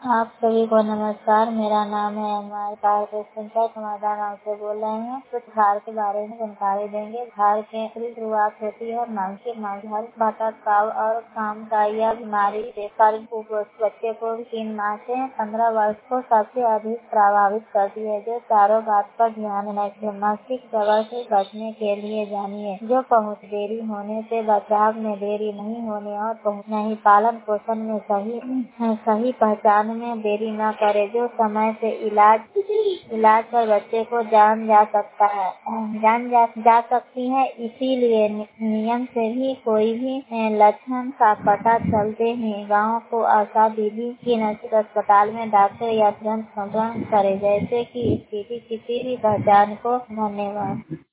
आप सभी को नमस्कार। मेरा नाम है एम.आर. पंचायत समाधान गाँव से बोल रहे हैं। कुछ बुखार के बारे में जानकारी देंगे। बुखार की शुरुआत होती है मानसिक रक्तचाप और काम का यह बीमारी बच्चे को 3 माह से 15 वर्ष को सबसे अधिक प्रभावित करती है। जो चारों बात पर ध्यान रखें। मानसिक दवा से बचने के लिए जानिए। जो पहुँच देरी होने से बचाव में देरी नहीं होने और नहीं पालन पोषण में सही पहचान में देरी न करे। जो समय से इलाज पर बच्चे को जान जा सकती है। इसीलिए नियम से भी कोई भी लक्षण का पता चलते ही गाँव को आशा दीदी की नजदीक अस्पताल में डॉक्टर या तुरंत संपर्क करे। जैसे कि स्थिति किसी भी पहचान को। धन्यवाद।